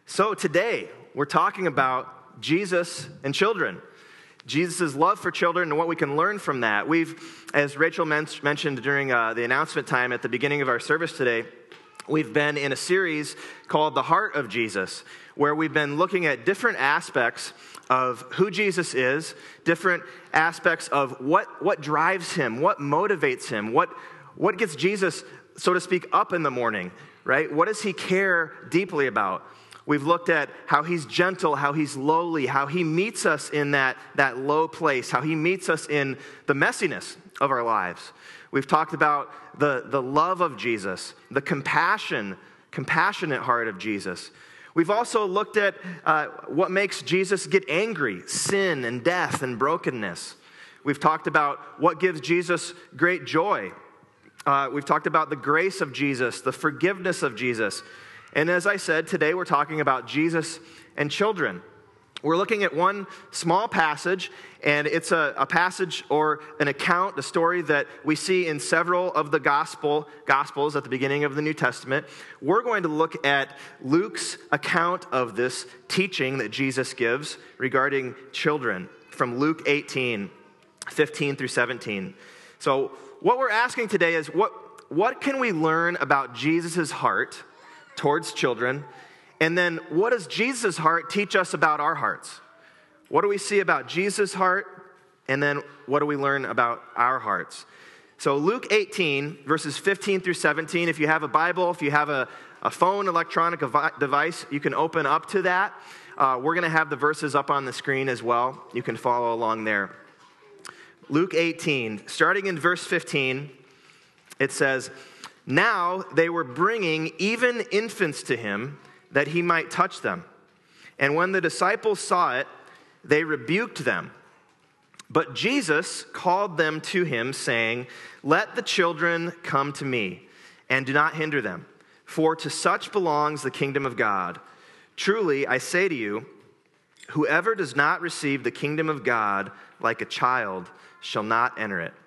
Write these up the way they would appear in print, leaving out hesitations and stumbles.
So today, we're talking about Jesus and children. Jesus' love for children and what we can learn from that. As Rachel mentioned during the announcement time at the beginning of our service today, we've been in a series called The Heart of Jesus, where we've been looking at different aspects of who Jesus is, different aspects of what drives him, what motivates him, what gets Jesus, so to speak, up in the morning, right? What does he care deeply about? We've looked at how he's gentle, how he's lowly, how he meets us in that low place, how he meets us in the messiness of our lives. We've talked about the love of Jesus, the compassionate heart of Jesus. We've also looked at what makes Jesus get angry, sin and death and brokenness. We've talked about what gives Jesus great joy. We've talked about the grace of Jesus, the forgiveness of Jesus. And as I said, today we're talking about Jesus and children. We're looking at one small passage, and it's a passage or an account, a story that we see in several of the Gospels at the beginning of the New Testament. We're going to look at Luke's account of this teaching that Jesus gives regarding children from Luke 18, 15 through 17. So what we're asking today is what can we learn about Jesus' heart towards children? And then what does Jesus' heart teach us about our hearts? What do we see about Jesus' heart? And then what do we learn about our hearts? So Luke 18, verses 15 through 17, if you have a Bible, if you have a phone, electronic device, you can open up to that. We're going to have the verses up on the screen as well. You can follow along there. Luke 18, starting in verse 15, it says, "Now they were bringing even infants to him, that he might touch them. And when the disciples saw it, they rebuked them. But Jesus called them to him, saying, 'Let the children come to me, and do not hinder them, for to such belongs the kingdom of God. Truly, I say to you, whoever does not receive the kingdom of God like a child shall not enter it.'"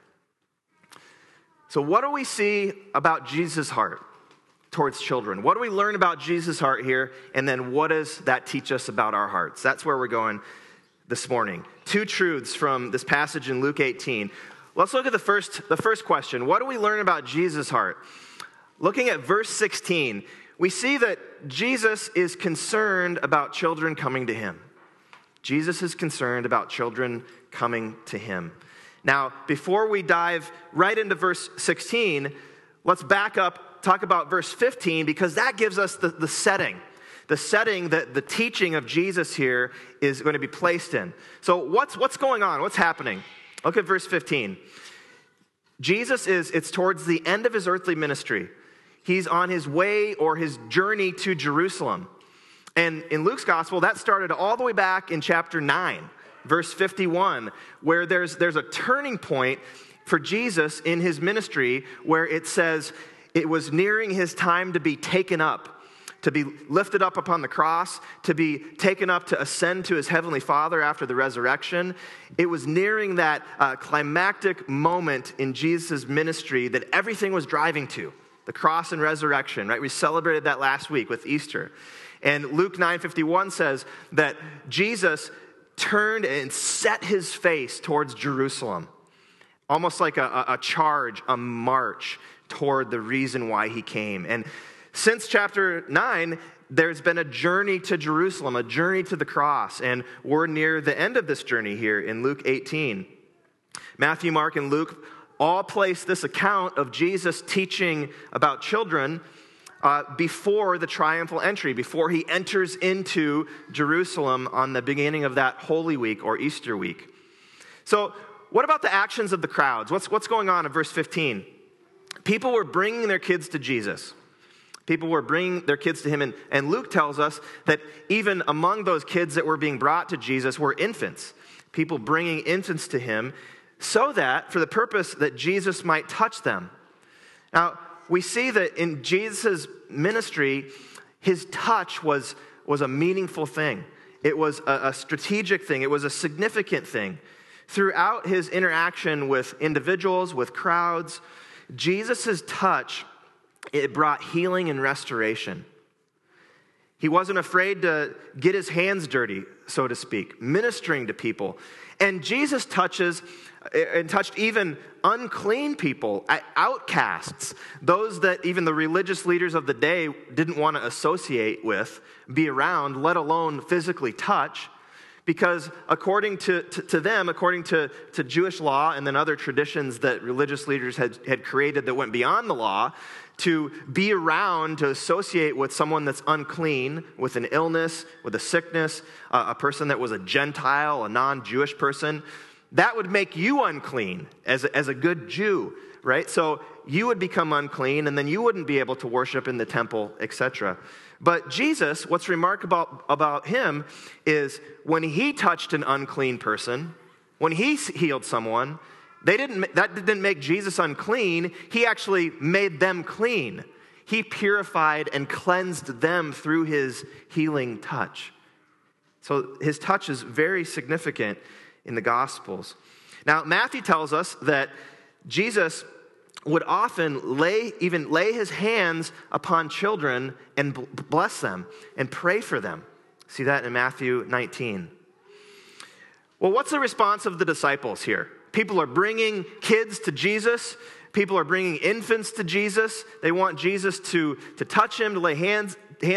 So what do we see about Jesus' heart towards children? What do we learn about Jesus' heart here? And then what does that teach us about our hearts? That's where we're going this morning. Two truths from this passage in Luke 18. Let's look at the first question. What do we learn about Jesus' heart? Looking at verse 16, we see that Jesus is concerned about children coming to him. Jesus is concerned about children coming to him. Now, before we dive right into verse 16, let's back up, talk about verse 15, because that gives us the setting that the teaching of Jesus here is going to be placed in. So what's going on? What's happening? Look at verse 15. Jesus it's towards the end of his earthly ministry. He's on his way or his journey to Jerusalem. And in Luke's gospel, that started all the way back in chapter 9. Verse 51, where there's a turning point for Jesus in his ministry, where it says it was nearing his time to be taken up, to be lifted up upon the cross, to be taken up to ascend to his heavenly Father after the resurrection. It was nearing that climactic moment in Jesus' ministry that everything was driving to, the cross and resurrection, right? We celebrated that last week with Easter. And Luke 9:51 says that Jesus turned and set his face towards Jerusalem, almost like a charge, a march toward the reason why he came. And since chapter 9, there's been a journey to Jerusalem, a journey to the cross, and we're near the end of this journey here in Luke 18. Matthew, Mark, and Luke all place this account of Jesus teaching about children before the triumphal entry, before he enters into Jerusalem on the beginning of that Holy Week or Easter week. So what about the actions of the crowds? What's going on in verse 15? People were bringing their kids to Jesus. People were bringing their kids to him, and Luke tells us that even among those kids that were being brought to Jesus were infants. People bringing infants to him so that, for the purpose that Jesus might touch them. Now, we see that in Jesus' ministry, his touch was a meaningful thing. It was a strategic thing. It was a significant thing. Throughout his interaction with individuals, with crowds, Jesus' touch, it brought healing and restoration. He wasn't afraid to get his hands dirty, so to speak, ministering to people. And Jesus touched even unclean people, outcasts, those that even the religious leaders of the day didn't want to associate with, be around, let alone physically touch. Because according to them, according to Jewish law and then other traditions that religious leaders had created that went beyond the law, to be around, to associate with someone that's unclean, with an illness, with a sickness, a person that was a Gentile, a non-Jewish person, that would make you unclean as a good Jew, right? So you would become unclean, and then you wouldn't be able to worship in the temple, etc. But Jesus, what's remarkable about him is when he touched an unclean person, when he healed someone, that didn't make Jesus unclean. He actually made them clean. He purified and cleansed them through his healing touch. So his touch is very significant in the Gospels. Now, Matthew tells us that Jesus would often lay his hands upon children and bless them and pray for them. See that in Matthew 19. Well, what's the response of the disciples here? People are bringing kids to Jesus. People are bringing infants to Jesus. They want Jesus to touch him, to lay hands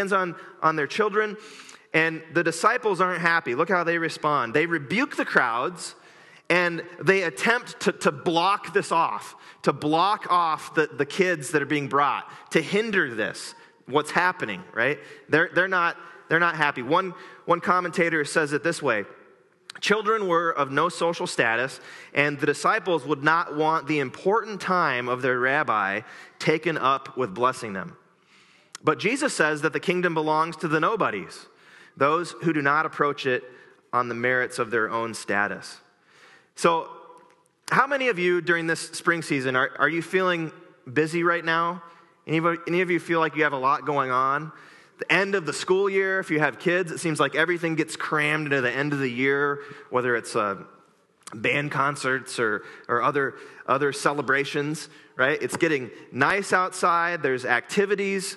on their children. And the disciples aren't happy. Look how they respond. They rebuke the crowds, and they attempt to block this off, to block off the kids that are being brought, to hinder this, what's happening, right? They're not happy. One commentator says it this way: children were of no social status, and the disciples would not want the important time of their rabbi taken up with blessing them. But Jesus says that the kingdom belongs to the nobodies, those who do not approach it on the merits of their own status. So, how many of you during this spring season, are you feeling busy right now? Any of you feel like you have a lot going on? The end of the school year, if you have kids, it seems like everything gets crammed into the end of the year, whether it's band concerts or other celebrations, right? It's getting nice outside. There's activities,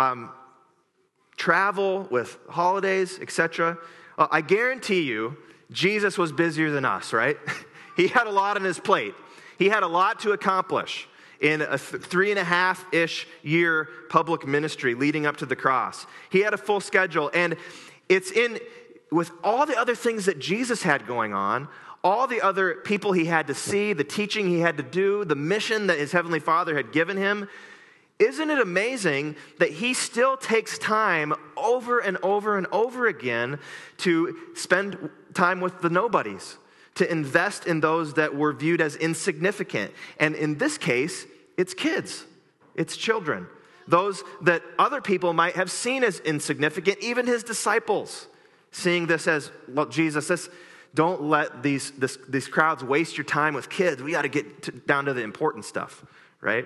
travel with holidays, etc. I guarantee you, Jesus was busier than us, right? He had a lot on his plate. He had a lot to accomplish in a 3.5-ish year public ministry leading up to the cross. He had a full schedule, and it's with all the other things that Jesus had going on, all the other people he had to see, the teaching he had to do, the mission that his heavenly Father had given him. Isn't it amazing that he still takes time over and over and over again to spend time with the nobodies, to invest in those that were viewed as insignificant? And in this case, it's kids, it's children, those that other people might have seen as insignificant, even his disciples, seeing this as, well, Jesus, don't let these crowds waste your time with kids. We got to get down to the important stuff, right?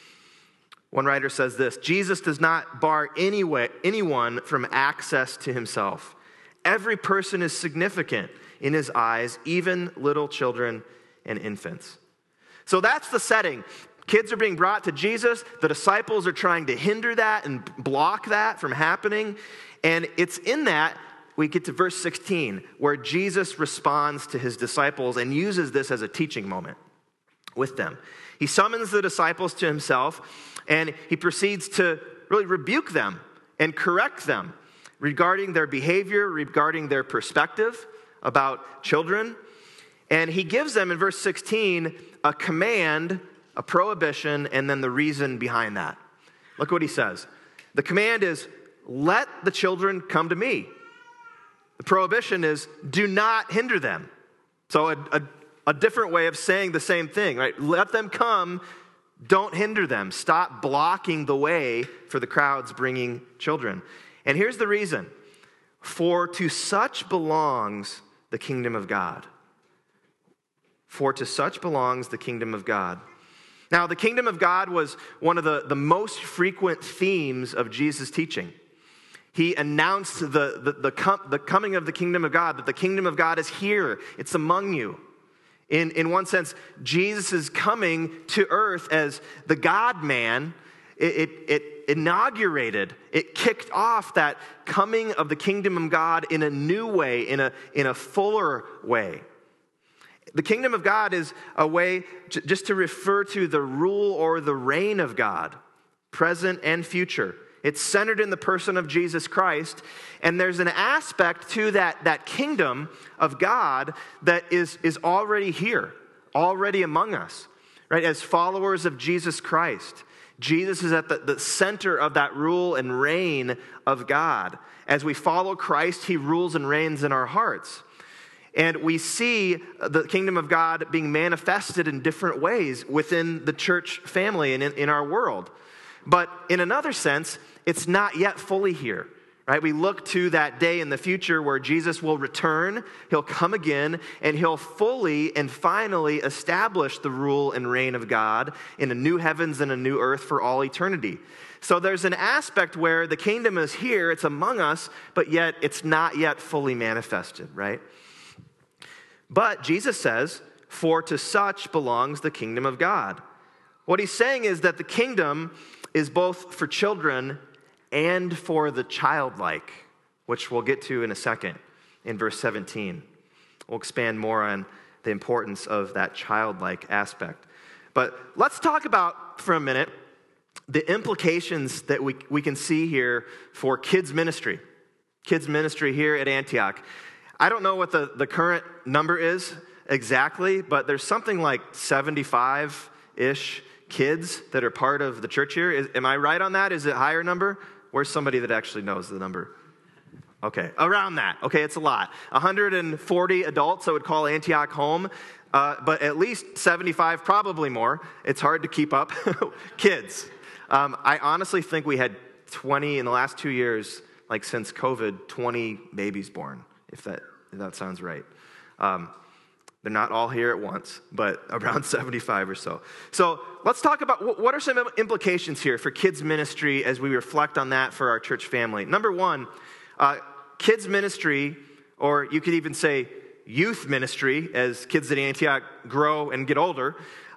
One writer says this: Jesus does not bar anyone from access to himself. Every person is significant in his eyes, even little children and infants. So that's the setting. Kids are being brought to Jesus. The disciples are trying to hinder that and block that from happening. And it's in that we get to verse 16, where Jesus responds to his disciples and uses this as a teaching moment with them. He summons the disciples to himself, and he proceeds to really rebuke them and correct them regarding their behavior, regarding their perspective about children. And he gives them in verse 16 a command, a prohibition, and then the reason behind that. Look what he says. The command is, let the children come to me. The prohibition is, do not hinder them. So a different way of saying the same thing, right? Let them come, don't hinder them. Stop blocking the way for the crowds bringing children. And here's the reason. For to such belongs the kingdom of God. For to such belongs the kingdom of God. Now, the kingdom of God was one of the most frequent themes of Jesus' teaching. He announced the coming of the kingdom of God, that the kingdom of God is here. It's among you. In one sense, Jesus is coming to earth as the God-man it inaugurated, it kicked off that coming of the kingdom of God in a new way, in a fuller way. The kingdom of God is a way just to refer to the rule or the reign of God, present and future. It's centered in the person of Jesus Christ, and there's an aspect to that kingdom of God that is already here, already among us, right? As followers of Jesus Christ, Jesus is at the center of that rule and reign of God. As we follow Christ, he rules and reigns in our hearts. And we see the kingdom of God being manifested in different ways within the church family and in our world. But in another sense, it's not yet fully here, right? We look to that day in the future where Jesus will return, he'll come again, and he'll fully and finally establish the rule and reign of God in a new heavens and a new earth for all eternity. So there's an aspect where the kingdom is here, it's among us, but yet it's not yet fully manifested, right? But Jesus says, "For to such belongs the kingdom of God." What he's saying is that the kingdom is both for children and for the childlike, which we'll get to in a second in verse 17. We'll expand more on the importance of that childlike aspect. But let's talk about, for a minute, the implications that we can see here for kids ministry. Kids ministry here at Antioch. I don't know what the current number is exactly, but there's something like 75-ish kids that are part of the church here. Am I right on that? Is it a higher number? Where's somebody that actually knows the number? Okay, around that. Okay, it's a lot. 140 adults I would call Antioch home, but at least 75, probably more. It's hard to keep up. Kids. I honestly think we had 20 in the last 2 years, like since COVID, 20 babies born, if that sounds right. They're not all here at once, but around 75 or so. So let's talk about what are some implications here for kids ministry as we reflect on that for our church family. Number one, kids ministry, or you could even say youth ministry, as kids at Antioch grow and get older,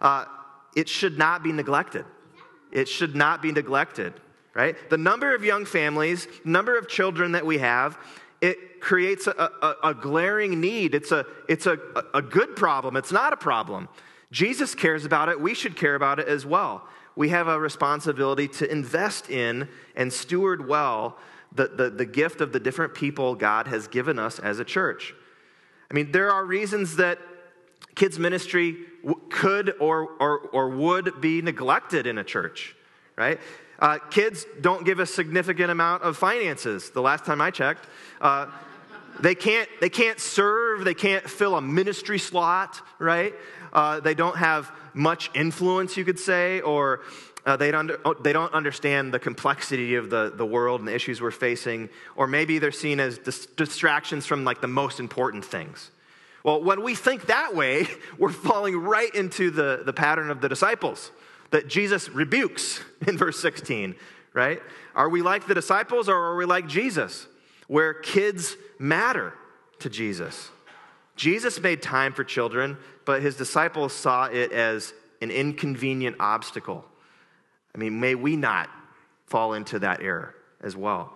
it should not be neglected. It should not be neglected, right? The number of young families, number of children that we have, it creates a glaring need. It's a good problem. It's not a problem. Jesus cares about it. We should care about it as well. We have a responsibility to invest in and steward well the gift of the different people God has given us as a church. I mean, there are reasons that kids ministry could or would be neglected in a church, right? Kids don't give a significant amount of finances. The last time I checked, they can't serve. They can't fill a ministry slot, right? They don't have much influence, you could say, or they don't understand the complexity of the world and the issues we're facing, or maybe they're seen as distractions from like the most important things. Well, when we think that way, we're falling right into the pattern of the disciples that Jesus rebukes in verse 16, right? Are we like the disciples or are we like Jesus, where kids matter to Jesus? Jesus made time for children, but his disciples saw it as an inconvenient obstacle. I mean, may we not fall into that error as well.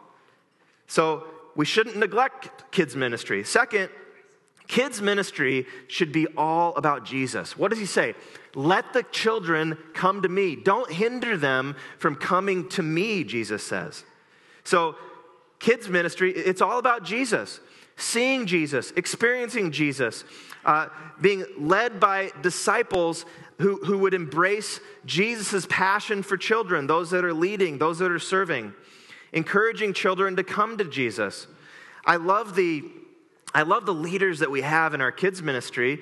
So we shouldn't neglect kids ministry. Second, kids ministry should be all about Jesus. What does he say? Let the children come to me. Don't hinder them from coming to me, Jesus says. So kids ministry, it's all about Jesus. Seeing Jesus, experiencing Jesus, being led by disciples who would embrace Jesus' passion for children, those that are leading, those that are serving, encouraging children to come to Jesus. I love the leaders that we have in our kids ministry,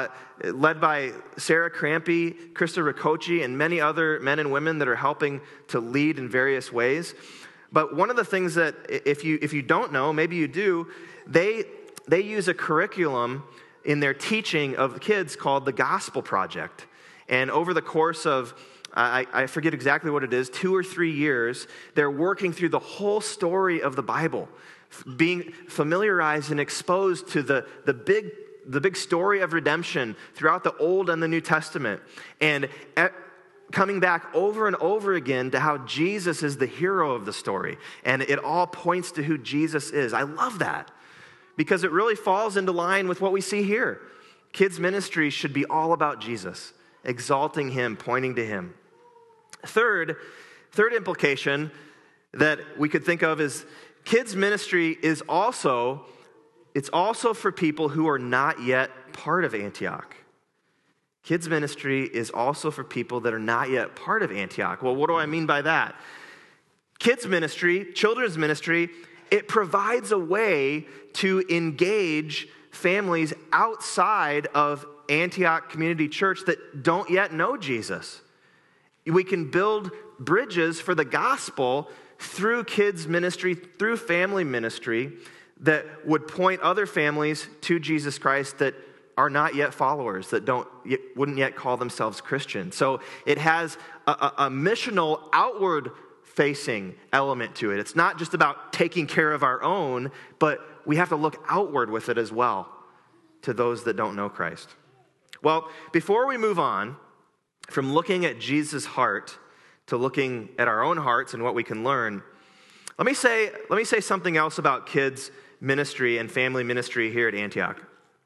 led by Sarah Crampy, Krista Ricochi, and many other men and women that are helping to lead in various ways. But one of the things that, if you don't know, maybe you do, they use a curriculum in their teaching of the kids called the Gospel Project. And over the course of, I forget exactly what it is, 2 or 3 years, they're working through the whole story of the Bible, being familiarized and exposed to the big story of redemption throughout the Old and the New Testament. And coming back over and over again to how Jesus is the hero of the story. And it all points to who Jesus is. I love that because it really falls into line with what we see here. Kids' ministry should be all about Jesus, exalting him, pointing to him. Third implication that we could think of is kids' ministry is also for people who are not yet part of Antioch. Kids' ministry is also for people that are not yet part of Antioch. Well, what do I mean by that? Kids' ministry, children's ministry, it provides a way to engage families outside of Antioch Community Church that don't yet know Jesus. We can build bridges for the gospel through kids' ministry, through family ministry, that would point other families to Jesus Christ that are not yet followers, that wouldn't yet call themselves Christian. So it has a missional, outward-facing element to it. It's not just about taking care of our own, but we have to look outward with it as well to those that don't know Christ. Well, before we move on from looking at Jesus' heart to looking at our own hearts and what we can learn, let me say something else about kids' ministry and family ministry here at Antioch.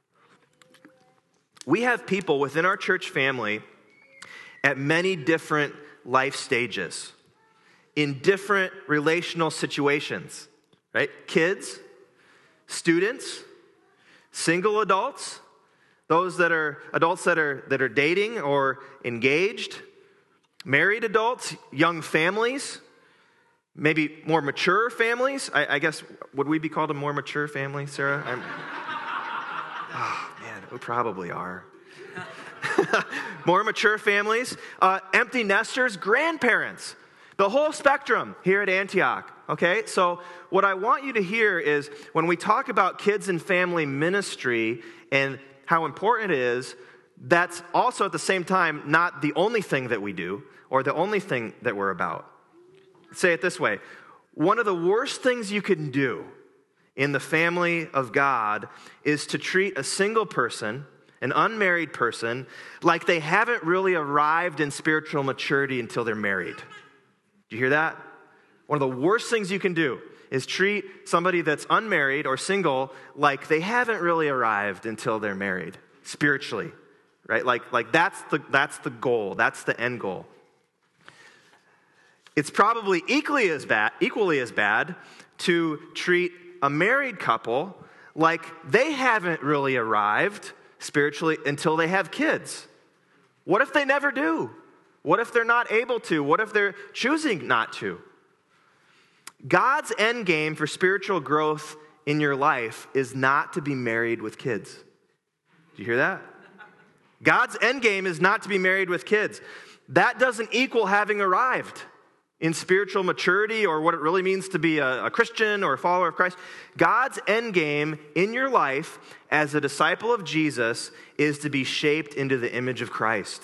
We have people within our church family at many different life stages, in different relational situations, right? Kids, students, single adults, those that are adults that are dating or engaged, married adults, young families, maybe more mature families. I guess, would we be called a more mature family, Sarah? Oh, man, we probably are. More mature families, empty nesters, grandparents, the whole spectrum here at Antioch, okay? So what I want you to hear is when we talk about kids and family ministry and how important it is, that's also at the same time not the only thing that we do or the only thing that we're about. Say it this way. One of the worst things you can do in the family of God is to treat a single person, an unmarried person, like they haven't really arrived in spiritual maturity until they're married. Do you hear that? One of the worst things you can do is treat somebody that's unmarried or single like they haven't really arrived until they're married spiritually, right? Like that's the goal. That's the end goal. It's probably equally as bad to treat a married couple like they haven't really arrived spiritually until they have kids. What if they never do? What if they're not able to? What if they're choosing not to? God's end game for spiritual growth in your life is not to be married with kids. Do you hear that? God's end game is not to be married with kids. That doesn't equal having arrived in spiritual maturity or what it really means to be a Christian or a follower of Christ. God's end game in your life as a disciple of Jesus is to be shaped into the image of Christ.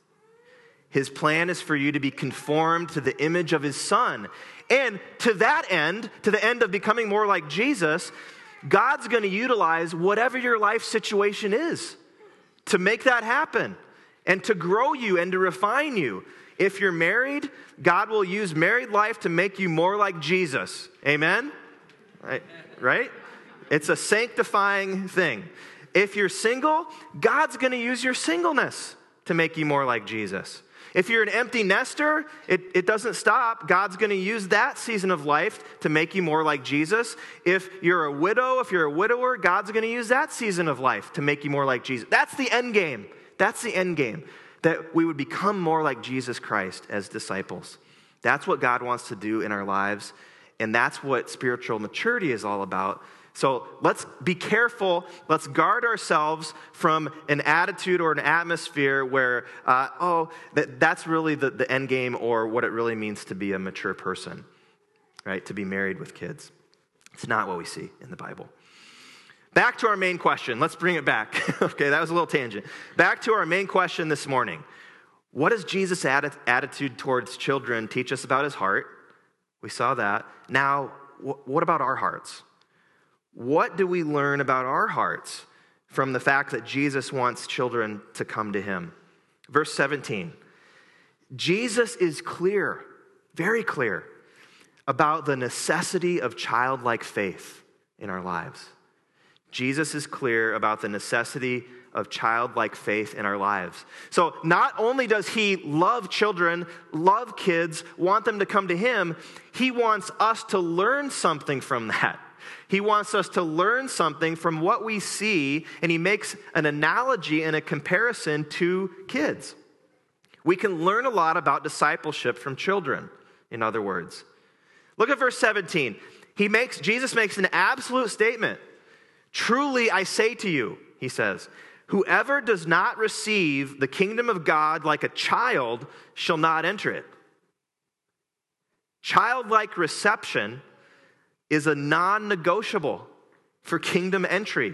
His plan is for you to be conformed to the image of his Son. And to that end, to the end of becoming more like Jesus, God's going to utilize whatever your life situation is to make that happen and to grow you and to refine you. If you're married, God will use married life to make you more like Jesus. Amen? Right? It's a sanctifying thing. If you're single, God's going to use your singleness to make you more like Jesus. If you're an empty nester, it doesn't stop. God's going to use that season of life to make you more like Jesus. If you're a widow, if you're a widower, God's going to use that season of life to make you more like Jesus. That's the end game. That's the end game. That we would become more like Jesus Christ as disciples. That's what God wants to do in our lives, and that's what spiritual maturity is all about. So let's be careful. Let's guard ourselves from an attitude or an atmosphere where, that's really the end game or what it really means to be a mature person, right? To be married with kids. It's not what we see in the Bible. Back to our main question. Let's bring it back. Okay, that was a little tangent. Back to our main question this morning. What does Jesus' attitude towards children teach us about his heart? We saw that. Now, what about our hearts? What do we learn about our hearts from the fact that Jesus wants children to come to him? Verse 17. Jesus is clear, very clear, about the necessity of childlike faith in our lives. Jesus is clear about the necessity of childlike faith in our lives. So not only does he love children, love kids, want them to come to him, he wants us to learn something from that. He wants us to learn something from what we see, and he makes an analogy and a comparison to kids. We can learn a lot about discipleship from children, in other words. Look at verse 17. Jesus makes an absolute statement. Truly I say to you, he says, whoever does not receive the kingdom of God like a child shall not enter it. Childlike reception is a non-negotiable for kingdom entry.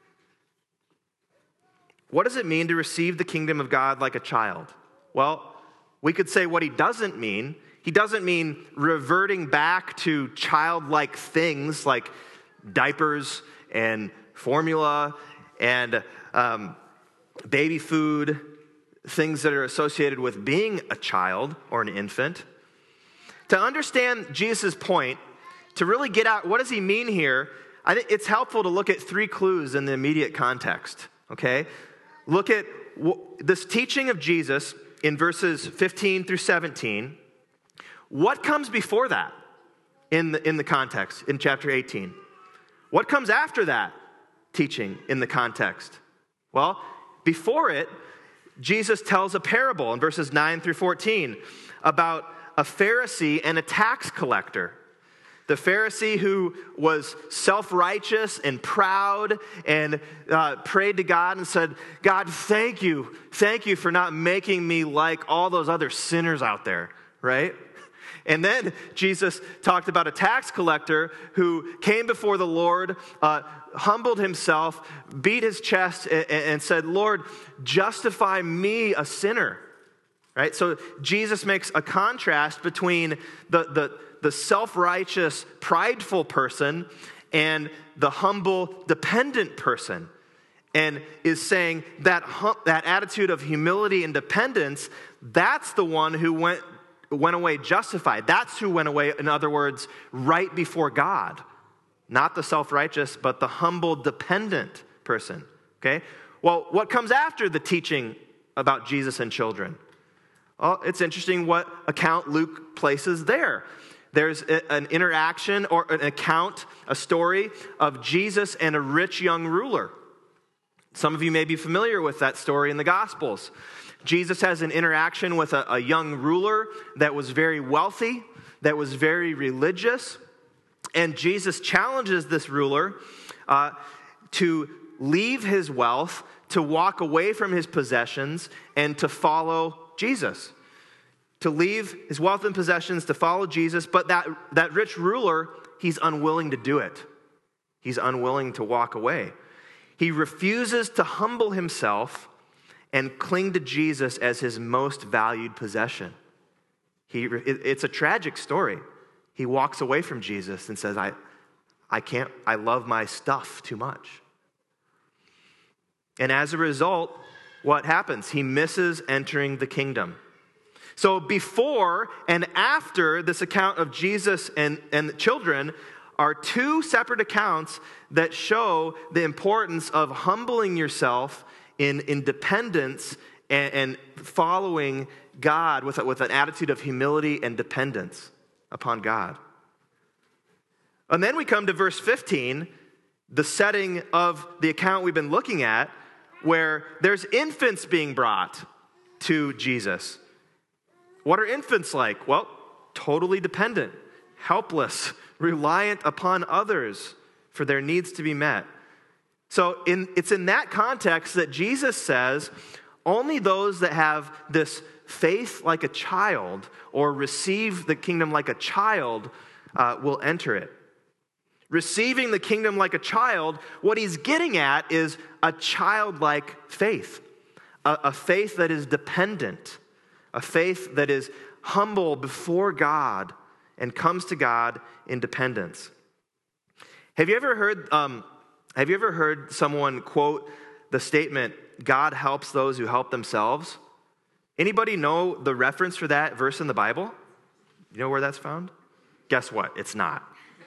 What does it mean to receive the kingdom of God like a child? Well, we could say what he doesn't mean. He doesn't mean reverting back to childlike things like diapers and formula and baby food, things that are associated with being a child or an infant. To understand Jesus' point, to really get out what does he mean here, I think it's helpful to look at three clues in the immediate context, okay? Look at this teaching of Jesus in verses 15 through 17. What comes before that in the context in chapter 18? What comes after that teaching in the context? Well, before it, Jesus tells a parable in verses 9 through 14 about a Pharisee and a tax collector. The Pharisee who was self-righteous and proud and prayed to God and said, God, thank you for not making me like all those other sinners out there, right? And then Jesus talked about a tax collector who came before the Lord, humbled himself, beat his chest, and said, Lord, justify me, a sinner. Right? So Jesus makes a contrast between the self-righteous, prideful person and the humble, dependent person. And is saying that attitude of humility and dependence, that's the one who went away justified. That's who went away, in other words, right before God. Not the self-righteous, but the humble, dependent person. Okay? Well, what comes after the teaching about Jesus and children? Well, it's interesting what account Luke places there. There's an interaction or an account, a story of Jesus and a rich young ruler. Some of you may be familiar with that story in the Gospels. Jesus has an interaction with a young ruler that was very wealthy, that was very religious, and Jesus challenges this ruler to leave his wealth, to walk away from his possessions, and to follow Jesus. To leave his wealth and possessions, to follow Jesus, but that rich ruler, he's unwilling to do it. He's unwilling to walk away. He refuses to humble himself and cling to Jesus as his most valued possession. It's a tragic story. He walks away from Jesus and says, I love my stuff too much. And as a result, what happens? He misses entering the kingdom. So before and after this account of Jesus and the children are two separate accounts that show the importance of humbling yourself in dependence and following God with an attitude of humility and dependence upon God. And then we come to verse 15, the setting of the account we've been looking at, where there's infants being brought to Jesus. What are infants like? Well, totally dependent, helpless, reliant upon others for their needs to be met. So it's in that context that Jesus says, only those that have this faith like a child or receive the kingdom like a child will enter it. Receiving the kingdom like a child, what he's getting at is a childlike faith, a faith that is dependent, a faith that is humble before God and comes to God in dependence. Have you ever heard someone quote the statement, God helps those who help themselves? Anybody know the reference for that verse in the Bible? You know where that's found? Guess what? It's not.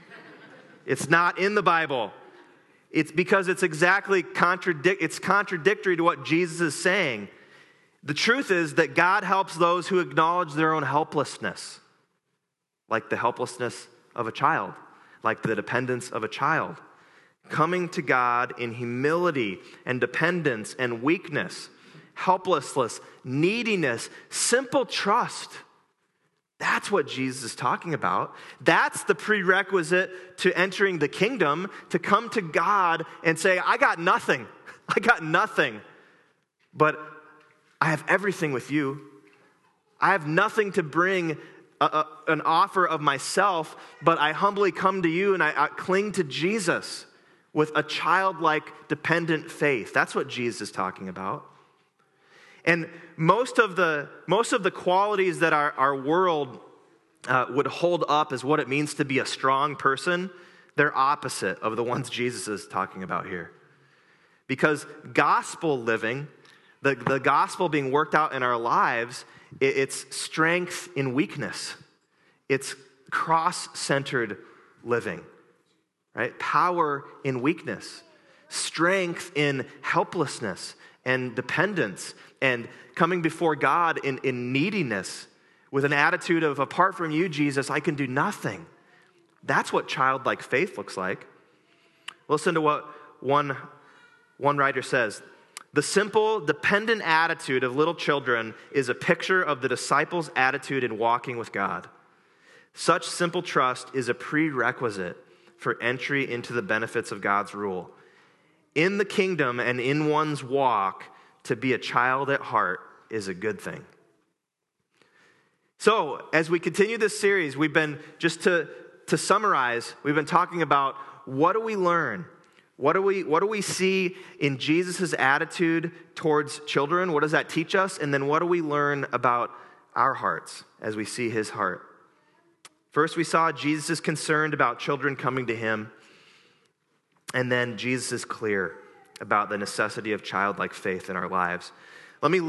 It's not in the Bible. It's because it's exactly contradictory to what Jesus is saying. The truth is that God helps those who acknowledge their own helplessness, like the helplessness of a child, like the dependence of a child. Coming to God in humility and dependence and weakness, helplessness, neediness, simple trust. That's what Jesus is talking about. That's the prerequisite to entering the kingdom, to come to God and say, I got nothing. I got nothing. But I have everything with you. I have nothing to bring an offer of myself, but I humbly come to you and I cling to Jesus with a childlike, dependent faith. That's what Jesus is talking about. And most of the qualities that our world would hold up as what it means to be a strong person, they're opposite of the ones Jesus is talking about here. Because gospel living, the gospel being worked out in our lives, it's strength in weakness. It's cross-centered living, right? Power in weakness, strength in helplessness and dependence, and coming before God in neediness with an attitude of, apart from you, Jesus, I can do nothing. That's what childlike faith looks like. Listen to what one writer says. The simple, dependent attitude of little children is a picture of the disciples' attitude in walking with God. Such simple trust is a prerequisite for entry into the benefits of God's rule. In the kingdom and in one's walk, to be a child at heart is a good thing. So, as we continue this series, we've been, just to summarize, we've been talking about what do we learn? What do we see in Jesus' attitude towards children? What does that teach us? And then what do we learn about our hearts as we see his heart? First, we saw Jesus is concerned about children coming to him. And then Jesus is clear about the necessity of childlike faith in our lives. Let me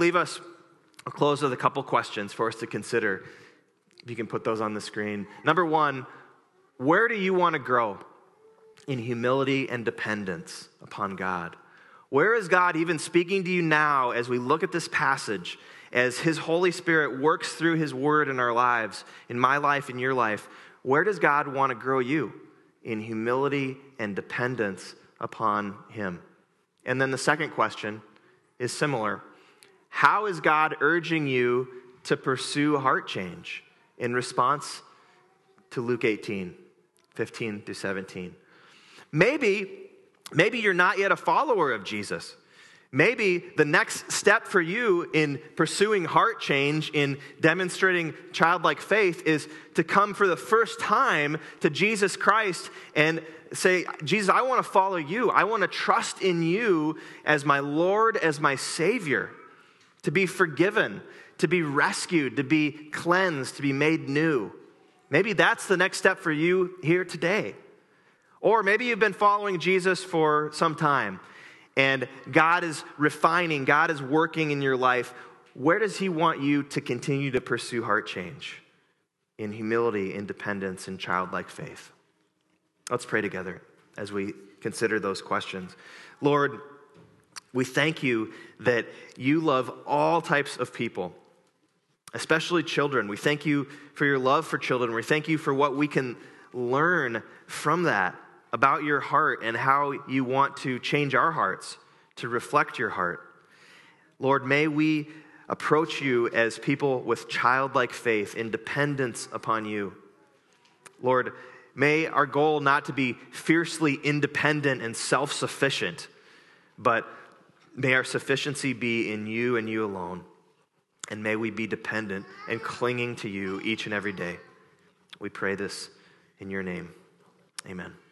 close with a couple questions for us to consider. If you can put those on the screen. Number one, where do you want to grow in humility and dependence upon God? Where is God even speaking to you now as we look at this passage, as his Holy Spirit works through his word in our lives, in my life, in your life? Where does God want to grow you in humility and dependence upon him? And then the second question is similar. How is God urging you to pursue heart change in response to Luke 18, 15 through 17? Maybe you're not yet a follower of Jesus. Maybe the next step for you in pursuing heart change, in demonstrating childlike faith, is to come for the first time to Jesus Christ and say, Jesus, I want to follow you. I want to trust in you as my Lord, as my Savior, to be forgiven, to be rescued, to be cleansed, to be made new. Maybe that's the next step for you here today. Or maybe you've been following Jesus for some time, and God is refining, God is working in your life. Where does he want you to continue to pursue heart change? In humility, independence, and childlike faith. Let's pray together as we consider those questions. Lord, we thank you that you love all types of people, especially children. We thank you for your love for children. We thank you for what we can learn from that about your heart and how you want to change our hearts to reflect your heart. Lord, may we approach you as people with childlike faith in dependence upon you. Lord, may our goal not to be fiercely independent and self-sufficient, but may our sufficiency be in you and you alone. And may we be dependent and clinging to you each and every day. We pray this in your name. Amen.